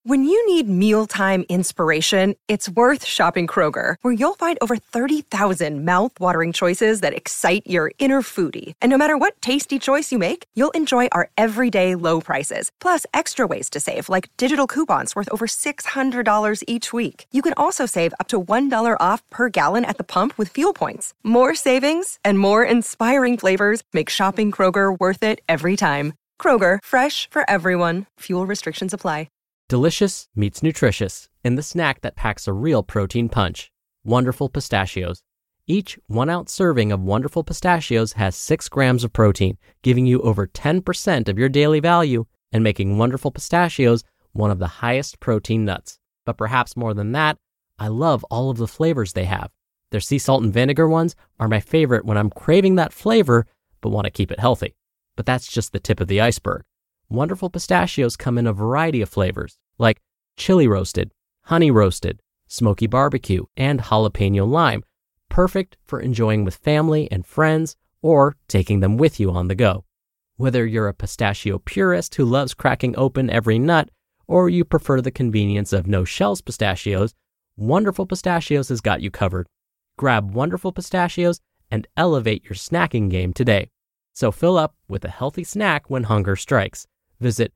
When you need mealtime inspiration, it's worth shopping Kroger, where you'll find over 30,000 mouth-watering choices that excite your inner foodie. And no matter what tasty choice you make, you'll enjoy our everyday low prices, plus extra ways to save, like digital coupons worth over $600 each week. You can also save up to $1 off per gallon at the pump with fuel points. More savings and more inspiring flavors make shopping Kroger worth it every time. Kroger, fresh for everyone. Fuel restrictions apply. Delicious meets nutritious in the snack that packs a real protein punch. Wonderful Pistachios. Each 1-ounce serving of Wonderful Pistachios has 6 grams of protein, giving you over 10% of your daily value and making Wonderful Pistachios one of the highest protein nuts. But perhaps more than that, I love all of the flavors they have. Their sea salt and vinegar ones are my favorite when I'm craving that flavor but want to keep it healthy. But that's just the tip of the iceberg. Wonderful Pistachios come in a variety of flavors, like chili roasted, honey roasted, smoky barbecue, and jalapeno lime, perfect for enjoying with family and friends or taking them with you on the go. Whether you're a pistachio purist who loves cracking open every nut, or you prefer the convenience of no-shells pistachios, Wonderful Pistachios has got you covered. Grab Wonderful Pistachios and elevate your snacking game today. So fill up with a healthy snack when hunger strikes. Visit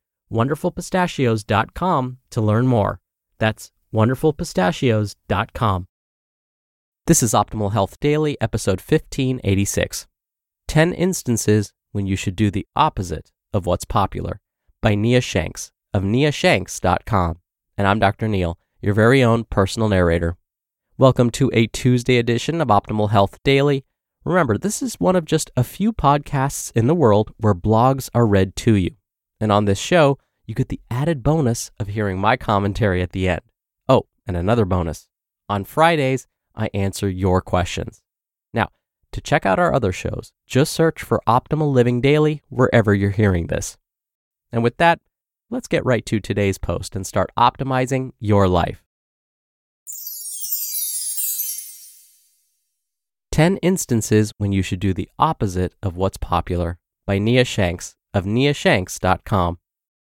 wonderfulpistachios.com to learn more. That's wonderfulpistachios.com. This is Optimal Health Daily, episode 1586. 10 Instances When You Should Do the Opposite of What's Popular, by Nia Shanks of niashanks.com. And I'm Dr. Neil, your very own personal narrator. Welcome to a Tuesday edition of Optimal Health Daily. Remember, this is one of just a few podcasts in the world where blogs are read to you. And on this show, you get the added bonus of hearing my commentary at the end. Oh, and another bonus. On Fridays, I answer your questions. Now, to check out our other shows, just search for Optimal Living Daily wherever you're hearing this. And with that, let's get right to today's post and start optimizing your life. 10 Instances When You Should Do the Opposite of What's Popular, by Nia Shanks of niashanks.com.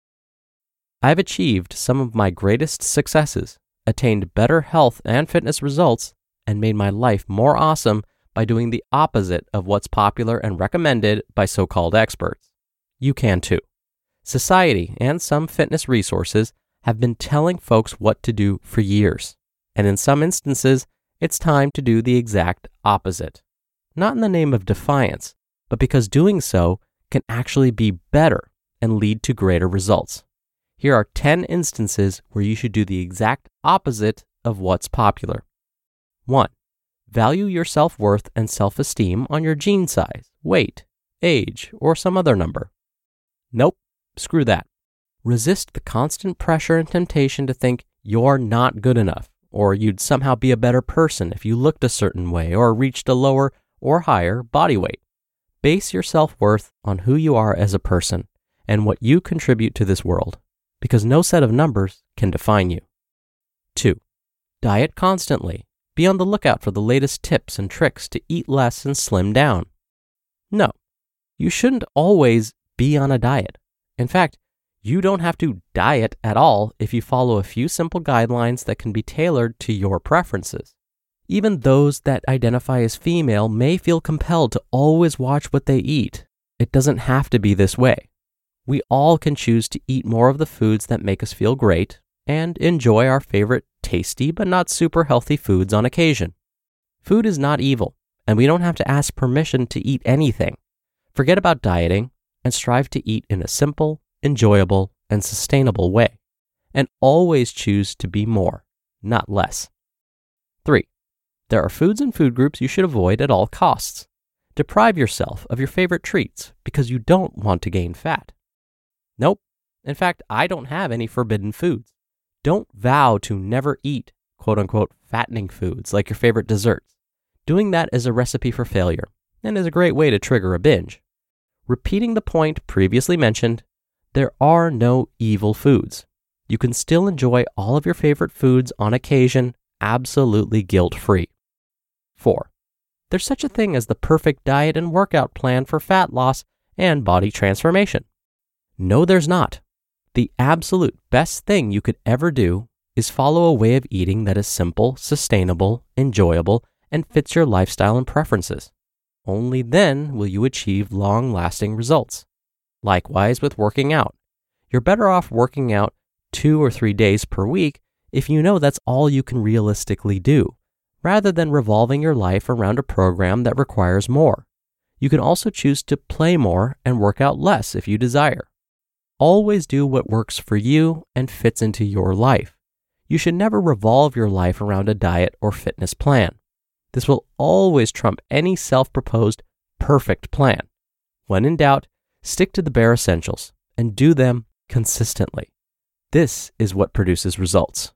I've achieved some of my greatest successes, attained better health and fitness results, and made my life more awesome by doing the opposite of what's popular and recommended by so-called experts. You can too. Society and some fitness resources have been telling folks what to do for years, and in some instances, it's time to do the exact opposite. Not in the name of defiance, but because doing so can actually be better and lead to greater results. Here are 10 instances where you should do the exact opposite of what's popular. 1. Value your self-worth and self-esteem on your gene size, weight, age, or some other number. Nope, screw that. Resist the constant pressure and temptation to think you're not good enough, or you'd somehow be a better person if you looked a certain way or reached a lower or higher body weight. Base your self-worth on who you are as a person and what you contribute to this world, because no set of numbers can define you. 2. Diet constantly. Be on the lookout for the latest tips and tricks to eat less and slim down. No, you shouldn't always be on a diet. In fact, you don't have to diet at all if you follow a few simple guidelines that can be tailored to your preferences. Even those that identify as female may feel compelled to always watch what they eat. It doesn't have to be this way. We all can choose to eat more of the foods that make us feel great and enjoy our favorite tasty but not super healthy foods on occasion. Food is not evil, and we don't have to ask permission to eat anything. Forget about dieting and strive to eat in a simple, enjoyable, and sustainable way. And always choose to be more, not less. 3. There are foods and food groups you should avoid at all costs. Deprive yourself of your favorite treats because you don't want to gain fat. Nope. In fact, I don't have any forbidden foods. Don't vow to never eat quote-unquote fattening foods like your favorite desserts. Doing that is a recipe for failure and is a great way to trigger a binge. Repeating the point previously mentioned, there are no evil foods. You can still enjoy all of your favorite foods on occasion, absolutely guilt-free. 4. There's such a thing as the perfect diet and workout plan for fat loss and body transformation. No, there's not. The absolute best thing you could ever do is follow a way of eating that is simple, sustainable, enjoyable, and fits your lifestyle and preferences. Only then will you achieve long-lasting results. Likewise with working out. You're better off working out 2 or 3 days per week if you know that's all you can realistically do, rather than revolving your life around a program that requires more. You can also choose to play more and work out less if you desire. Always do what works for you and fits into your life. You should never revolve your life around a diet or fitness plan. This will always trump any self-proposed perfect plan. When in doubt, stick to the bare essentials and do them consistently. This is what produces results.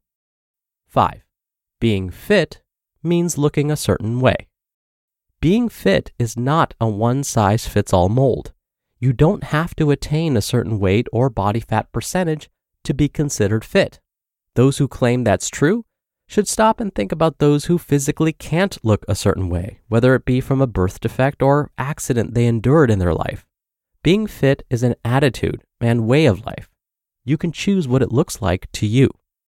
5. Being fit means looking a certain way. Being fit is not a one-size-fits-all mold. You don't have to attain a certain weight or body fat percentage to be considered fit. Those who claim that's true should stop and think about those who physically can't look a certain way, whether it be from a birth defect or accident they endured in their life. Being fit is an attitude and way of life. You can choose what it looks like to you.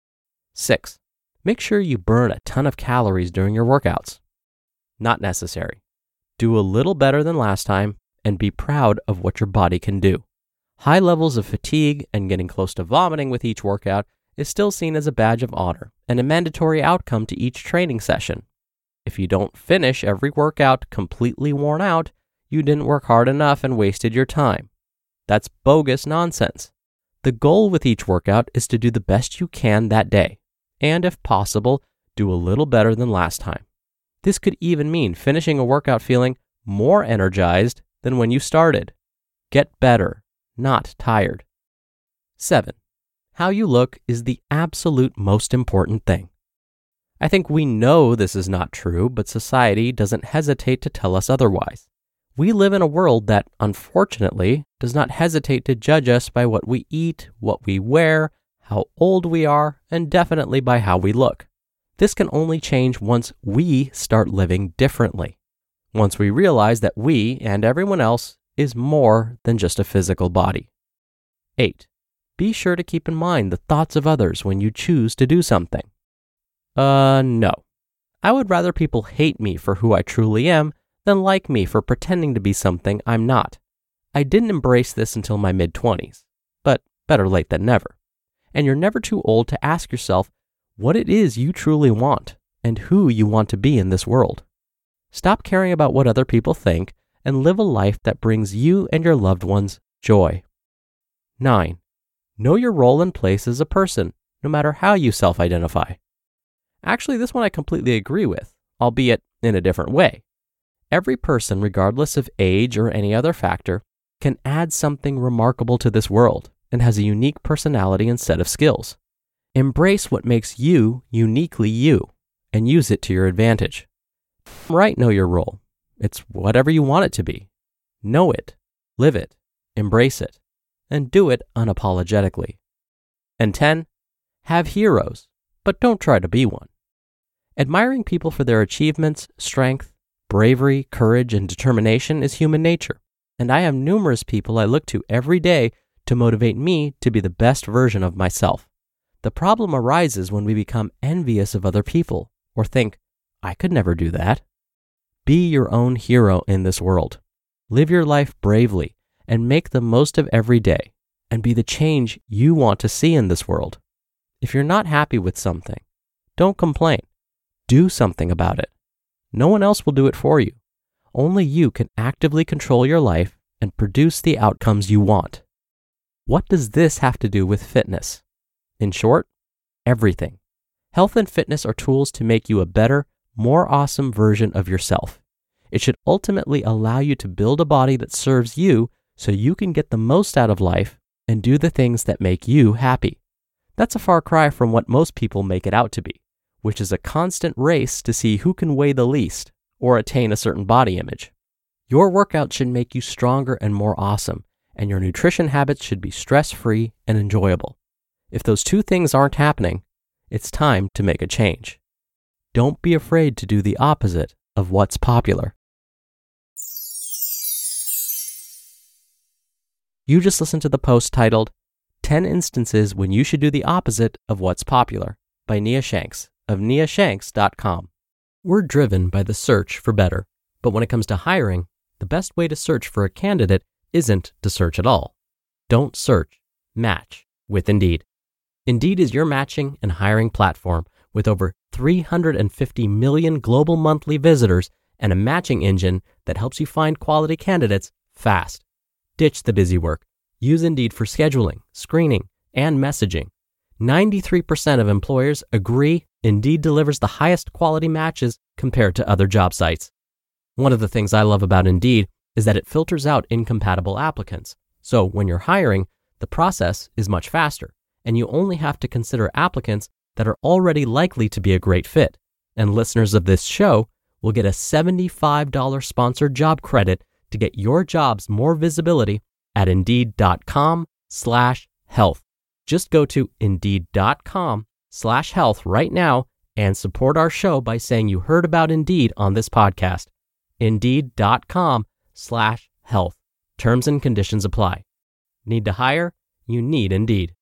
6. Make sure you burn a ton of calories during your workouts. Not necessary. Do a little better than last time and be proud of what your body can do. High levels of fatigue and getting close to vomiting with each workout is still seen as a badge of honor and a mandatory outcome to each training session. If you don't finish every workout completely worn out, you didn't work hard enough and wasted your time. That's bogus nonsense. The goal with each workout is to do the best you can that day, and if possible, do a little better than last time. This could even mean finishing a workout feeling more energized than when you started. Get better, not tired. 7. How you look is the absolute most important thing. I think we know this is not true, but society doesn't hesitate to tell us otherwise. We live in a world that, unfortunately, does not hesitate to judge us by what we eat, what we wear, how old we are, and definitely by how we look. This can only change once we start living differently. Once we realize that we and everyone else is more than just a physical body. 8. Be sure to keep in mind the thoughts of others when you choose to do something. No. I would rather people hate me for who I truly am than like me for pretending to be something I'm not. I didn't embrace this until my mid-20s, but better late than never. And you're never too old to ask yourself what it is you truly want and who you want to be in this world. Stop caring about what other people think and live a life that brings you and your loved ones joy. 9. Know your role and place as a person, no matter how you self-identify. Actually, this one I completely agree with, albeit in a different way. Every person, regardless of age or any other factor, can add something remarkable to this world and has a unique personality and set of skills. Embrace what makes you uniquely you and use it to your advantage. Right, know your role. It's whatever you want it to be. Know it, live it, embrace it, and do it unapologetically. And 10, have heroes, but don't try to be one. Admiring people for their achievements, strength, bravery, courage, and determination is human nature, and I have numerous people I look to every day to motivate me to be the best version of myself. The problem arises when we become envious of other people or think, I could never do that. Be your own hero in this world. Live your life bravely and make the most of every day and be the change you want to see in this world. If you're not happy with something, don't complain. Do something about it. No one else will do it for you. Only you can actively control your life and produce the outcomes you want. What does this have to do with fitness? In short, everything. Health and fitness are tools to make you a better, more awesome version of yourself. It should ultimately allow you to build a body that serves you so you can get the most out of life and do the things that make you happy. That's a far cry from what most people make it out to be, which is a constant race to see who can weigh the least or attain a certain body image. Your workout should make you stronger and more awesome, and your nutrition habits should be stress-free and enjoyable. If those two things aren't happening, it's time to make a change. Don't be afraid to do the opposite of what's popular. You just listened to the post titled, 10 Instances When You Should Do the Opposite of What's Popular by Nia Shanks of niashanks.com. We're driven by the search for better, but when it comes to hiring, the best way to search for a candidate isn't to search at all. Don't search, match with Indeed. Indeed is your matching and hiring platform with over 350 million global monthly visitors and a matching engine that helps you find quality candidates fast. Ditch the busy work. Use Indeed for scheduling, screening, and messaging. 93% of employers agree Indeed delivers the highest quality matches compared to other job sites. One of the things I love about Indeed is that it filters out incompatible applicants. So when you're hiring, the process is much faster, and you only have to consider applicants that are already likely to be a great fit. And listeners of this show will get a $75 sponsored job credit to get your jobs more visibility at Indeed.com/health. Just go to Indeed.com/health right now and support our show by saying you heard about Indeed on this podcast. Indeed.com/health. Terms and conditions apply. Need to hire? You need Indeed.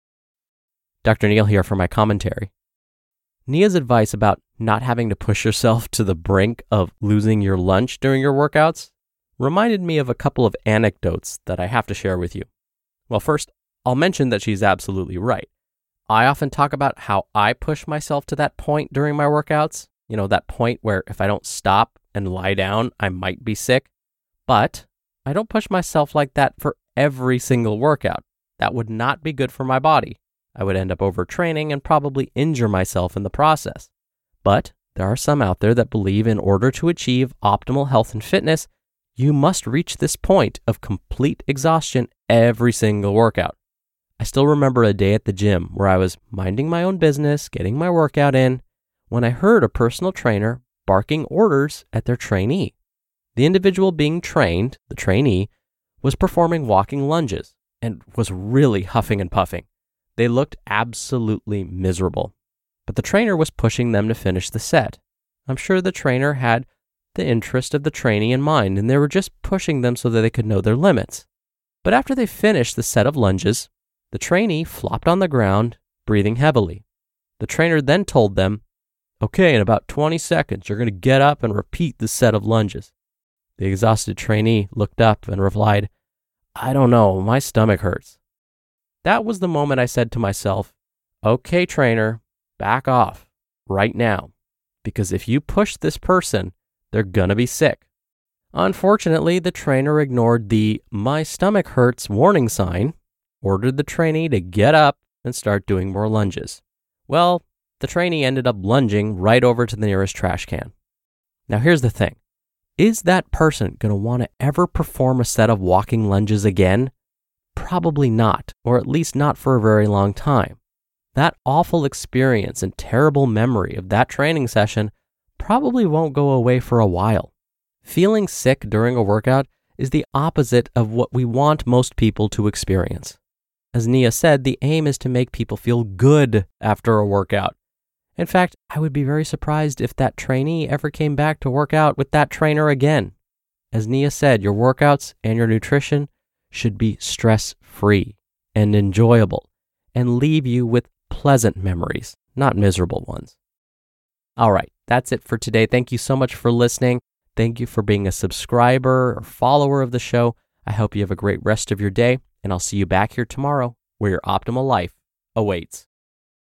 Dr. Neal here for my commentary. Nia's advice about not having to push yourself to the brink of losing your lunch during your workouts reminded me of a couple of anecdotes that I have to share with you. Well, first, I'll mention that she's absolutely right. I often talk about how I push myself to that point during my workouts, that point where if I don't stop and lie down, I might be sick. But I don't push myself like that for every single workout. That would not be good for my body. I would end up overtraining and probably injure myself in the process. But there are some out there that believe in order to achieve optimal health and fitness, you must reach this point of complete exhaustion every single workout. I still remember a day at the gym where I was minding my own business, getting my workout in, when I heard a personal trainer barking orders at their trainee. The individual being trained, the trainee, was performing walking lunges and was really huffing and puffing. They looked absolutely miserable, but the trainer was pushing them to finish the set. I'm sure the trainer had the interest of the trainee in mind, and they were just pushing them so that they could know their limits. But after they finished the set of lunges, the trainee flopped on the ground, breathing heavily. The trainer then told them, "Okay, in about 20 seconds, you're going to get up and repeat the set of lunges." The exhausted trainee looked up and replied, "I don't know, my stomach hurts." That was the moment I said to myself, "Okay, trainer, back off right now, because if you push this person, they're gonna be sick." Unfortunately, the trainer ignored the "my stomach hurts" warning sign, ordered the trainee to get up and start doing more lunges. Well, the trainee ended up lunging right over to the nearest trash can. Now here's the thing. Is that person going to want to ever perform a set of walking lunges again? Probably not, or at least not for a very long time. That awful experience and terrible memory of that training session probably won't go away for a while. Feeling sick during a workout is the opposite of what we want most people to experience. As Nia said, the aim is to make people feel good after a workout. In fact, I would be very surprised if that trainee ever came back to work out with that trainer again. As Nia said, your workouts and your nutrition should be stress-free and enjoyable and leave you with pleasant memories, not miserable ones. All right, that's it for today. Thank you so much for listening. Thank you for being a subscriber or follower of the show. I hope you have a great rest of your day, and I'll see you back here tomorrow where your optimal life awaits.